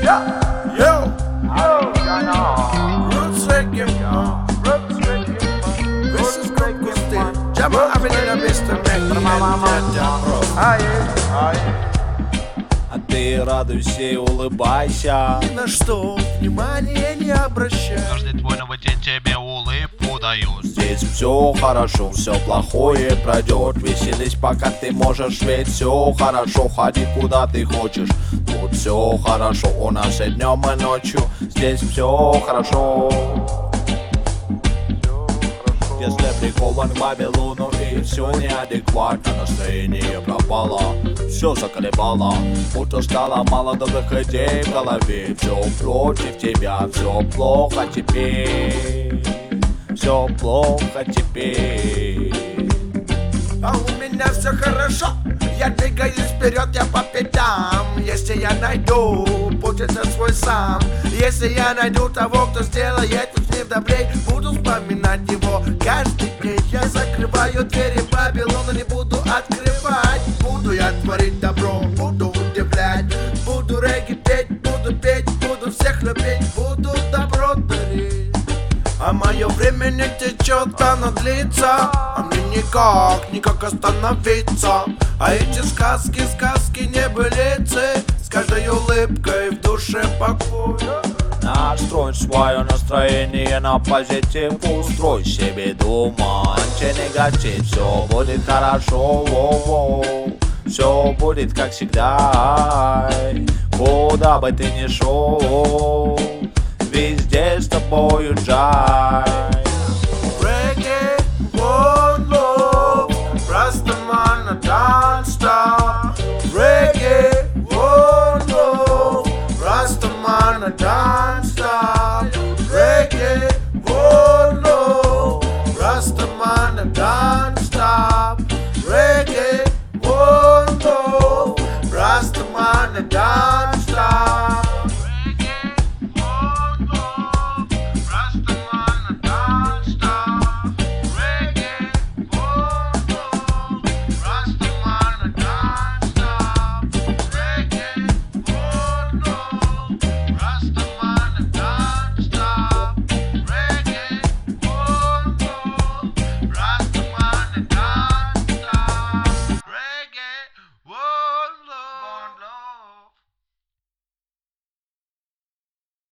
Yo, Roots Reggae, this is Coco Steel. Jabba Avenida, Mr. А ты радуйся и улыбайся, Ни на что внимания не обращай. Каждый твой новый день тебе улыбку дает. здесь все хорошо, все плохое пройдет. Веселись, пока ты можешь, ведь все хорошо. Ходи куда ты хочешь, тут все хорошо. У нас и днем, и ночью здесь все хорошо. Если прикован к Вавилону и все неадекватно, настроение пропало, все заколебало, будто стало мало добрых идей в голове. Все против тебя, все плохо теперь, все плохо теперь. А у меня все хорошо, я двигаюсь вперед, я по пятам. Если я найду путь, это свой сам. Если я найду того, кто сделает пусть не добрей, буду вспоминать его каждый день. Я закрываю двери Вавилона, не буду открывать. Буду я творить добро, буду удивлять. Буду регги петь, буду всех любить. Буду добро дарить. А мое время не течет, оно длится. А мне никак остановиться. А эти сказки небылицы. С каждой улыбкой в душе покой. Настрой свое настроение на позитив, устрой себе дома антинегатив. Все будет хорошо, все будет как всегда. Куда бы ты ни шел, везде с тобою Джай.